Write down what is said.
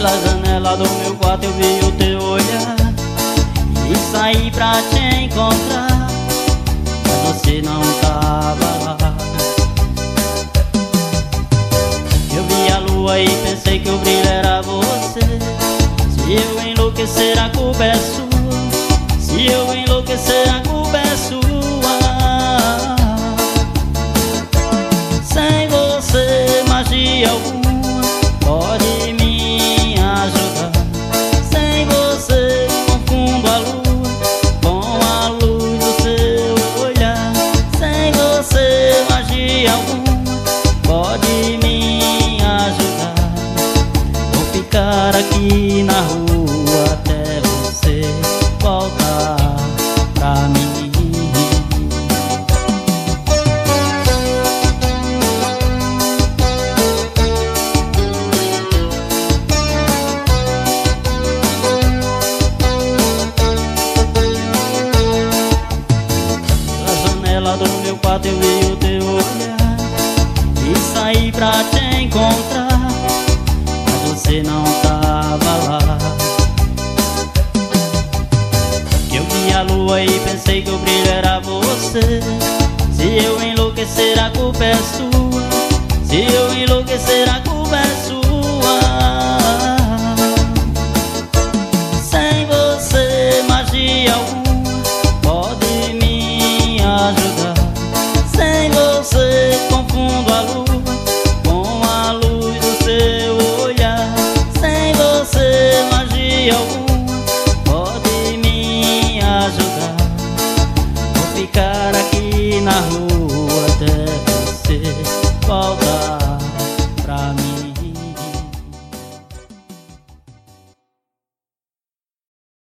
Pela janela do meu quarto eu vi o teu olhar e saí pra te encontrar, mas você não tava lá. Eu vi a lua e pensei que o brilho era você. Se eu enlouquecer a culpa é sua, se eu enlouquecer a culpa é sua. Sem você magia alguma pode me ajudar. Sem você confundo a lua com a luz do seu olhar. Sem você magia alguma pode me ajudar. Vou ficar aqui na rua até você voltar pra mim. Do meu quarto eu vi o teu olhar e saí pra te encontrar, mas você não tava lá. Eu vi a lua e pensei que o brilho era você. Se eu enlouquecer a culpa é sua, se eu enlouquecer a culpa é sua. Sem você magia alguma pode me ajudar. Sem você confundo a lua com a luz do seu olhar. Sem você magia alguma pode me ajudar. Vou ficar aqui na rua